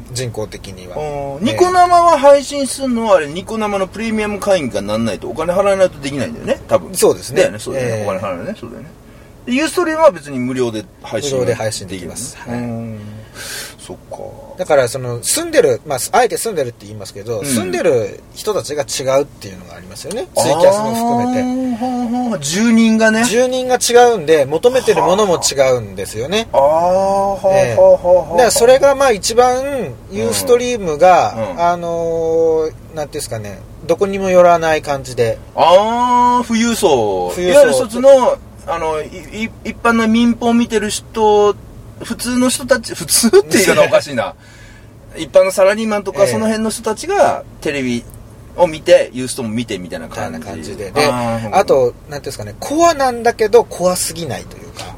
人口的には。 ニコ生は配信するのはあれ、ニコ生のプレミアム会員がなんないとお金払わないとできないんだよね、多分。 そうですね。 だよね、そうだよね。えー、お金払わないね、そうだよね。で、ユーストリームは別に無料で配信無料で配信できます。はい。 そっか。 だからその住んでる、まああえて住んでるって言いますけど、うん、住んでる人たちが違うっていうのがありますよね。ツイキャスも含めて。 住人がね。 住人が違うんで求めてるものも違うんですよね。 ああ、はあ、 えー、 はあ、はあ。 だからそれがまあ一番ユーストリームが、うん、あのー、なんていうんですかね、どこにも寄らない感じで。 ああ、富裕層。富裕層。いわゆる一つのあのい一般の民放を見てる人、普通の人たち、普通って言い方おかしいな。一般のサラリーマンとかその辺の人たちがテレビを見て、ユーストも見てみたいな感じ。 みたいな感じで。で、あ, あと、なんていうんですかね、コアなんだけど怖すぎないというか。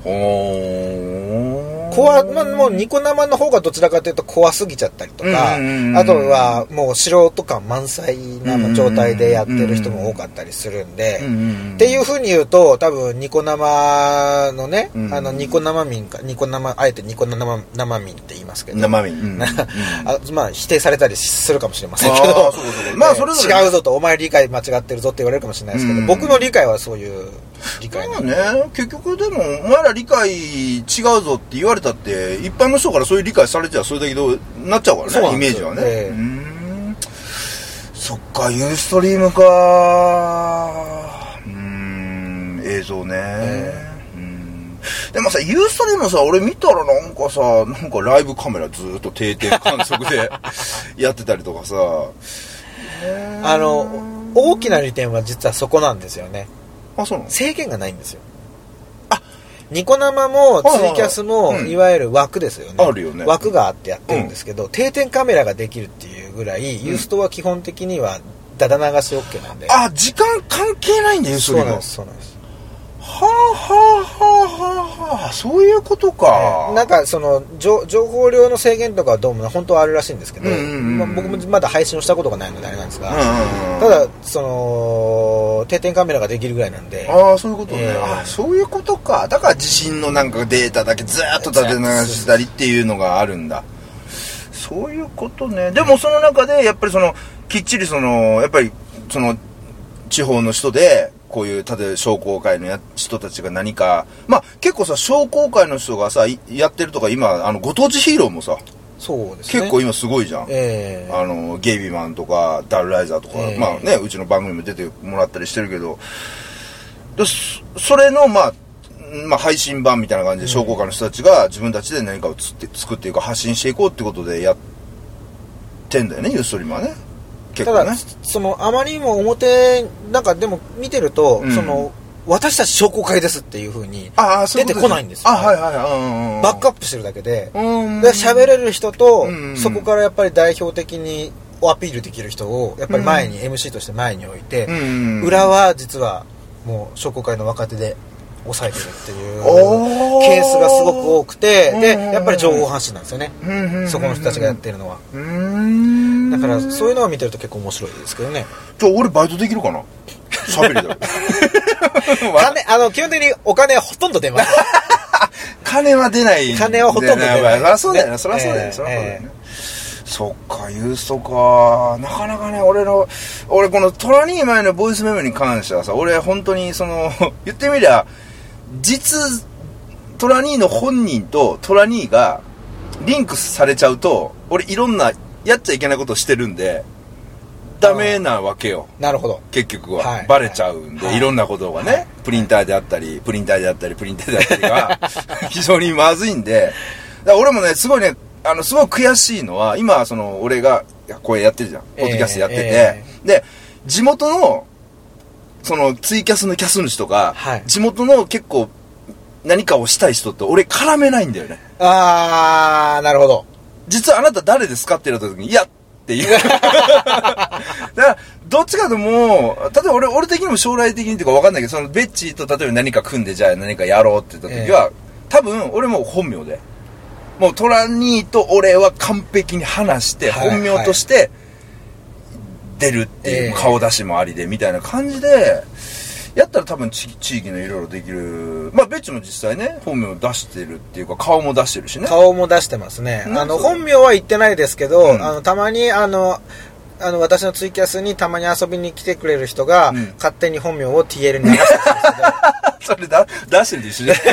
コア、まあ、もうニコ生の方がどちらかというと怖すぎちゃったりとか、あとはもう素人感満載な状態でやってる人も多かったりするんで、っていう風に言うと、多分ニコ生のね、あのニコ生民か、ニコ生、あえてニコ生生民って言いますけど、 生民。 あまあ否定されたりするかもしれませんけど、 そうそうそうまあそれぞれ違うぞと、お前理解間違ってるぞって言われるかもしれないですけど、僕の理解はそういう理解なんで。 まあね、結局でもお前ら理解違うぞって言われたって一般の人からそういう理解されちゃそれだけどなっちゃうからね、イメージはね、えー、うーんそっか、ユーストリームか、うーん映像ね、えー、うんでもさ、ユーストリームさ、俺見たらなんかさ、なんかライブカメラずーっと定点観測でやってたりとかさあの大きな利点は実はそこなんですよね。 あ、そうなの？ 制限がないんですよ。ニコ生もツイキャスもいわゆる枠ですよね。 あるよね。 枠があってやってるんですけど、うん、定点カメラができるっていうぐらい、うん、ユーストは基本的にはダダ流し OK なんで。 あ、時間関係ないんだよ、それが。 そうなんです、そうなんです。 はあはあはあはあ、そういうことか。 えー、なんかその情報量の制限とかはどうも本当はあるらしいんですけど、うんうんうんまあ、僕もまだ配信をしたことがないのであれなんですが、うんうんうん、ただその定点カメラができるぐらいなんで。 ああ、そういうことね、えー、あそういうことか。だから地震のなんかデータだけずーっと立て流したりっていうのがあるんだ。そういうことね。でもその中でやっぱりそのきっちりそのやっぱりその地方の人でこういう例えば商工会のや人たちが何か、まあ結構さ、商工会の人がさやってるとか、今あのご当地ヒーローもさ、 そうですね、 結構今すごいじゃん、 えー、 あのゲイビーマンとかダルライザーとか、えー、まあね、うちの番組も出てもらったりしてるけど、で そ, それのまあまあ配信版みたいな感じで商工会の人たちが自分たちで何かをつって作っていくか発信していこうってことでやってんだよね、ユーストリームはね。結構ね、ただそのあまりにも表なんかでも見てると、うん、その私たち商工会ですっていう風に出てこないんですよ。 あ、はいはいはい。 バックアップしてるだけで、で喋れる人と、うん、そこからやっぱり代表的にアピールできる人をやっぱり前に、うん、エムシー として前に置いて、うん、裏は実はもう商工会の若手で抑えてるっていうケースがすごく多くて、でやっぱり情報発信なんですよね、そこの人たちがやってるのは。うーんだからそういうのを見てると結構面白いですけどね。 じゃあ俺バイトできるかな、喋りだよ金、あの基本的にお金はほとんど出ます金は出ない。 金はほとんど出ない、 ね、そりゃそうだよね、そりゃそうだよね、そりゃそうだよね、そっか、ユーストか。なかなかね、俺の俺このトラニー前のボイスメモに関してはさ、俺本当にその言ってみりゃ実トラニーの本人とトラニーがリンクされちゃうと、俺いろんなやっちゃいけないことをしてるんで、 ダメなわけよ。 なるほど。 結局は、 はい、 バレちゃうんで、はい、いろんなことがね、はい、プリンターであったりプリンターであったりプリンターであったりが非常にまずいんで、だから俺もねすごいねあのすごい悔しいのは今その俺がこれやってるじゃん、ポッドキャストやってて、えーえー、で地元のそのツイキャスのキャス主とか、はい、地元の結構何かをしたい人って俺絡めないんだよね。 あーなるほど。 実はあなた誰ですかって言われた時にいやっていうだからどっちかともう例えば俺俺的にも将来的にっていうか分かんないけど、そのベッチーと例えば何か組んでじゃあ何かやろうって言った時は、えー、多分俺も本名でもうトラニーと俺は完璧に話して本名として出るっていう、はいはい、顔出しもありでみたいな感じでやったら多分地域のいろいろできる。まあベッチも実際ね本名を出してるっていうか顔も出してるしね。 顔も出してますね。あの本名は言ってないですけど、うん、あのたまにあのあの私のツイキャスにたまに遊びに来てくれる人が、うん、勝手に本名を ティーエル に流してるんですけどそれだ出してるで一緒ね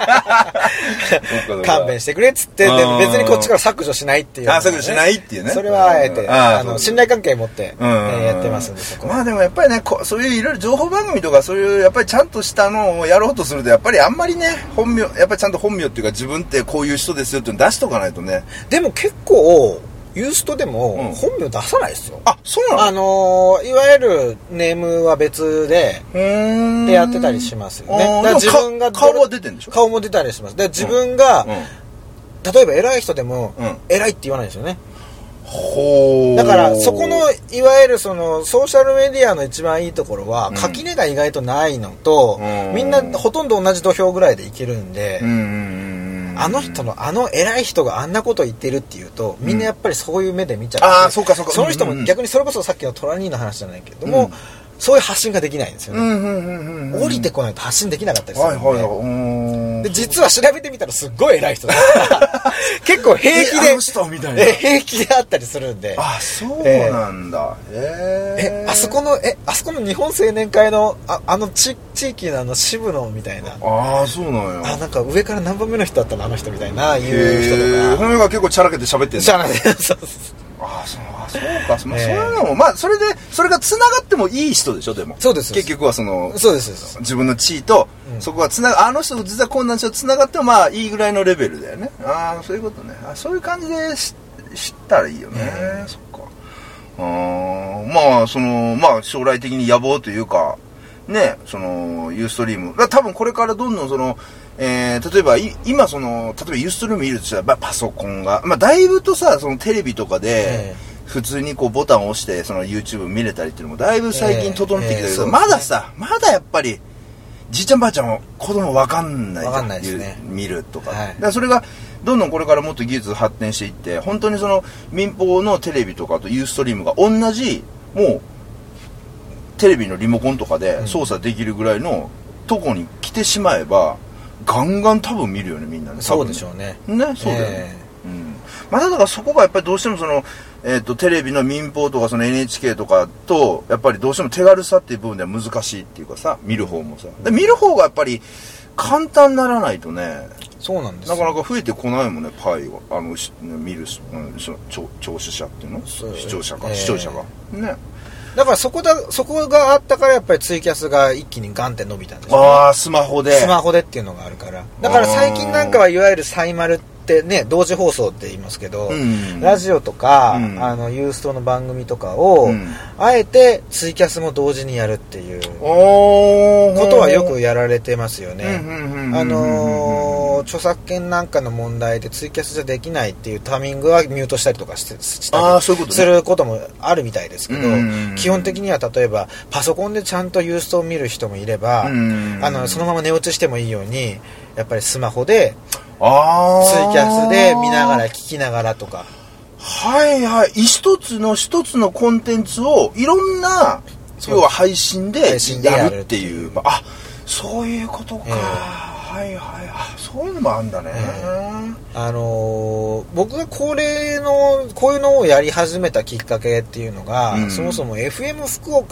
勘弁してくれっつってでも別にこっちから削除しないっていう、ね、 あ削除しないっていうね。 それはあえてあの信頼関係持って、うんえー、やってますんでそこ。 まあでもやっぱりねこそういういろいろ情報番組とかそういうやっぱりちゃんとしたのをやろうとするとやっぱりあんまりね本名やっぱりちゃんと本名っていうか自分ってこういう人ですよっていうの出しとかないとね。 でも結構ユーストでも本名出さないですよ。 うん、あ、そうなの？ あのー、いわゆるネームは別ででやってたりしますよね。だから自分が顔は出てるんでしょ？ 顔も出たりします。で自分が、うんうん、例えば偉い人でも、うん、偉いって言わないんですよね。 ほー。 だからそこのいわゆるそのソーシャルメディアの一番いいところは、うん、垣根が意外とないのと、うん、みんなほとんど同じ土俵ぐらいでいけるんで。うんうんあの人のあの偉い人があんなこと言ってるっていうとみんなやっぱりそういう目で見ちゃう、うん、 あそうかそうかその人も逆にそれこそさっきのトラニーの話じゃないけれども、うん、そういう発信ができないんですよね、うんうんうんうん、降りてこないと発信できなかったりするので、はいはい、で実は調べてみたらすっごい偉い人だから結構平気で、 えあの人みたいな平気であったりするんであそうなんだ、えー、 えあそこのえあそこの日本青年会の あ, あの地地域のあの渋野みたいなああそうなんやあなんか上から何番目の人だったのあの人みたいないう人とかこの人が結構チャラけて喋ってんのチャラけてそうそうああそうそうか、まあ、そういうのもまあそれでそれがつながってもいい人でしょでもそうです結局はそのそうです自分の地位と、うん、そこがつながあの人と実は困難症つながってもまあいいぐらいのレベルだよねああそういうことねあそういう感じで知ったらいいよね、うん、そっかあまあそのまあ将来的に野望というかねそのユーストリームが多分これからどんどんそのえー、例えば今その例えばユーストリーム見るとしたら、まあ、パソコンがまあだいぶとさそのテレビとかで普通にこうボタンを押してその YouTube 見れたりっていうのもだいぶ最近整ってきたけど、えーえーね、まださまだやっぱりじいちゃんばあちゃんも子供わかんないじゃんわかんないですね見るとか、 はい、 だからそれがどんどんこれからもっと技術発展していって本当にその民放のテレビとかとユーストリームが同じもうテレビのリモコンとかで操作できるぐらいのとこに来てしまえばガンガン多分見るよねみんなねそうでしょうねねそうだよね、えー、うんまあだからそこがやっぱりどうしてもそのえっとテレビの民放とかその エヌエイチケー とかとやっぱりどうしても手軽さっていう部分では難しいっていうかさ見る方もさで見る方がやっぱり簡単にならないとねそうなんですなかなか増えてこないもんねパイはあの見る、うん、聴取者っていうの視聴者か、えー、視聴者がねだからそこだそこがあったからやっぱりツイキャスが一気にガンって伸びたんですよねああスマホでスマホでっていうのがあるからだから最近なんかはいわゆるサイマルってね同時放送って言いますけど、うん、ラジオとか、うん、あのユーストの番組とかを、うん、あえてツイキャスも同時にやるっていうことはよくやられてますよねあのー、著作権なんかの問題でツイキャスじゃできないっていうタイミングはミュートしたりとかしてしたりすることもあるみたいですけど基本的には例えばパソコンでちゃんとユーストを見る人もいればあのそのまま寝落ちしてもいいようにやっぱりスマホであツイキャスで見ながら聞きながらとかはいはい一つの一つのコンテンツをいろんな要は配信でやるっていうあそういうことか、えー、はいはいあそういうのもあるんだね、 えー、あのー、僕がこれのこういうのをやり始めたきっかけっていうのが、うん、そもそも エフエム 福岡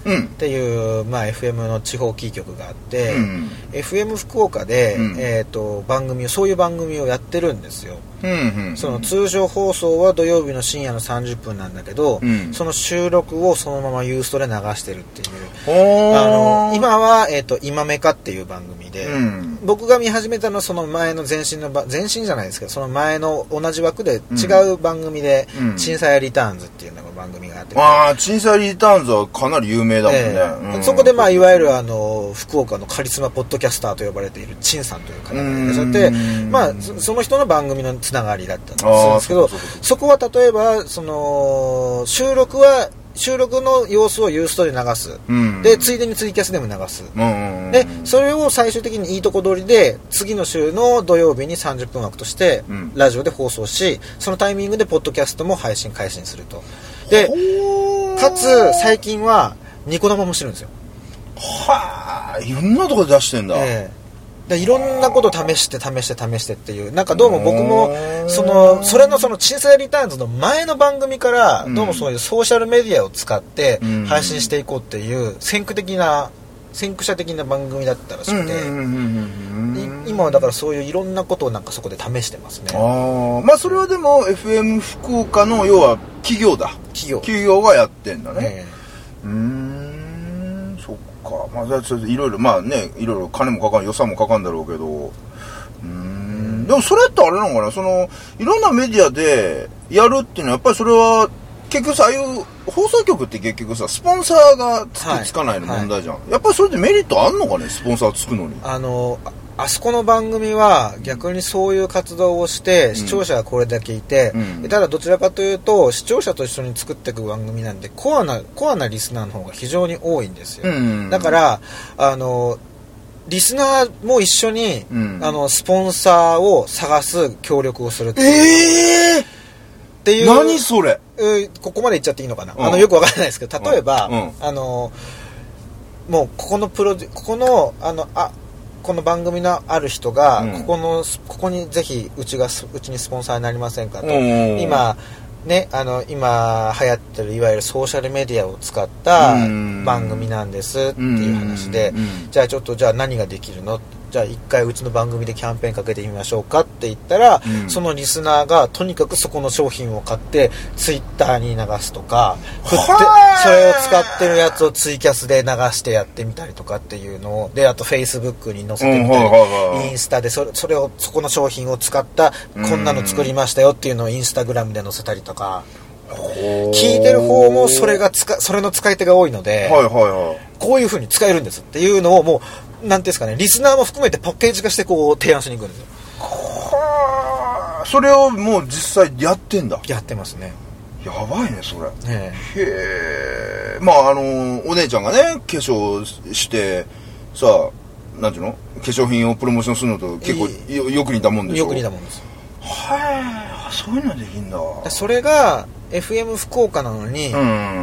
っていう、うんまあ、エフエム の地方キー局があって、うん、エフエム 福岡で、うんえー、と番組をそういう番組をやってるんですよ、うんうんうん、その通常放送は土曜日の深夜のさんじゅっぷんなんだけど、うん、その収録をそのままユーストで流してるっていうあの今は、えー、と今メカっていう番組で、うん、僕が見始めたのはその前の前身の前身じゃないですけどその前の同じ枠で違う番組で、うん、鎮西リターンズっていうのが番組があって、 ああ鎮西リターンズはかなり有名だもんね、えーうん、そこでまあいわゆるあの福岡のカリスマポッドキャスターと呼ばれている陳さんという方がいらっしゃってまあその人の番組のつながりだったんですけど そ, そ, そこは例えばその収録は収録の様子をユーストで流す、うん、でついでにツイキャスでも流す、うん、でそれを最終的にいいとこ取りで次の週の土曜日にさんじゅっぷん枠としてラジオで放送しそのタイミングでポッドキャストも配信開始するとでかつ最近はニコ生もしてるんですよはあいろんなとこで出してんだ、 ええでいろんなこと試して試して試してっていうなんかどうも僕もそのそれのその鎮西リターンズの前の番組からどうもそういうソーシャルメディアを使って配信していこうっていう先駆的な先駆者的な番組だったらしくて今はだからそういういろんなことをなんかそこで試してますねあまあそれはでも エフエム 福岡の要は企業だ企業企業がやってんだね、えー、うーんそっかまあじゃあいろいろまあねいろいろ金もかかん予算もかかんだろうけどうーんでもそれってあれなのかなそのいろんなメディアでやるっていうのはやっぱりそれは結局さああいう放送局って結局さスポンサーがつく、はい、つかないの問題じゃん、はい、やっぱりそれでメリットあんのかねスポンサーつくのにあのあそこの番組は逆にそういう活動をして視聴者がこれだけいて、うん、ただどちらかというと視聴者と一緒に作っていく番組なんでコアなコアなリスナーの方が非常に多いんですよ、うん、だからあのリスナーも一緒に、うん、あのスポンサーを探す協力をするっていう、 えー、っていう何それここまで言っちゃっていいのかな、うん、あのよくわからないですけど例えば、うんうん、あのもうここのプロここのあのあこの番組のある人が、うん、ここのここにぜひうちがうちにスポンサーになりませんかと、うん、今ねあの今流行ってるいわゆるソーシャルメディアを使った番組なんですっていう話で、うん、じゃあちょっとじゃあ何ができるのじゃあ一回うちの番組でキャンペーンかけてみましょうかって言ったら、うん、そのリスナーがとにかくそこの商品を買ってツイッターに流すとか振ってそれを使ってるやつをツイキャスで流してやってみたりとかっていうのをであとフェイスブックに載せてみたり、うん、インスタでそれ、それをそこの商品を使ったこんなの作りましたよっていうのをインスタグラムで載せたりとか聞いてる方もそれが使それの使い手が多いので、はいはいはい、こういう風に使えるんですっていうのをもうなんていうんですかねリスナーも含めてパッケージ化してこう提案しに行くんですよ。 はあそれをもう実際やってんだやってますねやばいねそれ、ええ、へえまああのお姉ちゃんがね化粧してさあなんていうの化粧品をプロモーションするのと結構よ, よく似たもんでしょよく似たもんですはいそういうのできんだそれが エフエム 福岡なのに、うん、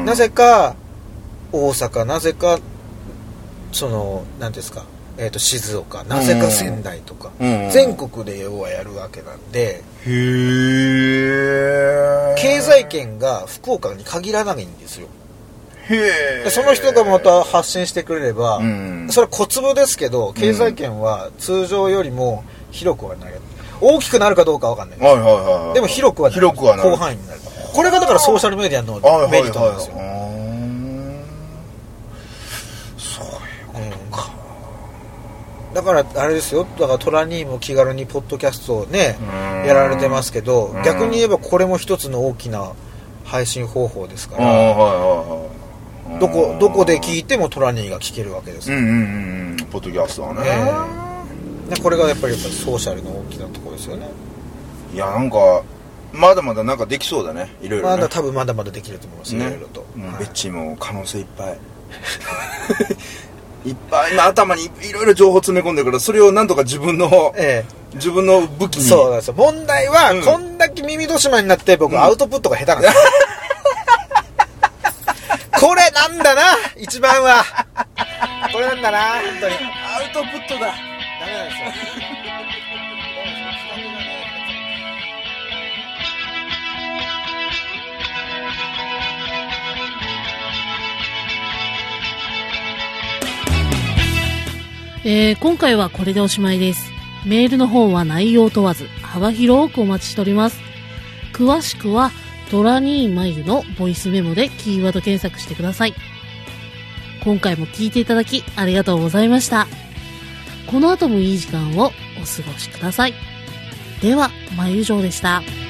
なぜか大阪なぜかその何ですか、えー、と静岡なぜか仙台とか、うん、全国で要はやるわけなんでへー経済圏が福岡に限らないんですよへーその人がまた発信してくれれば、うん、それは小粒ですけど経済圏は通常よりも広くはなる大きくなるかどうかわかんないです、はいはいはいはい、でも広くはなる広くはなる広範囲になるこれがだからソーシャルメディアのメリットなんですよ、はいはいはいだからあれですよだからトラニーも気軽にポッドキャストをねやられてますけど逆に言えばこれも一つの大きな配信方法ですからどこどこで聞いてもトラニーが聞けるわけですよ、うんうんうん、ポッドキャストはね、 えー、これがやっぱりやっぱりソーシャルの大きなところですよねいやなんかまだまだなんかできそうだねいろいろねまだ多分まだまだできると思います、ね、いろいろと、 うんはい、ベッチーも可能性いっぱいいっぱい今頭にいろいろ情報詰め込んでるからそれをなんとか自分の、ええ、自分の武器にそうなんですよ問題は、うん、こんだけ耳戸島になって僕、うん、アウトプットが下手なんですよこれなんだな一番はこれなんだな本当にアウトプットだダメなんですよえー、今回はこれでおしまいです。メールの方は内容問わず幅広くお待ちしております。詳しくはトラニーマユのボイスメモでキーワード検索してください。今回も聞いていただきありがとうございました。この後もいい時間をお過ごしください。では、まゆじょうでした。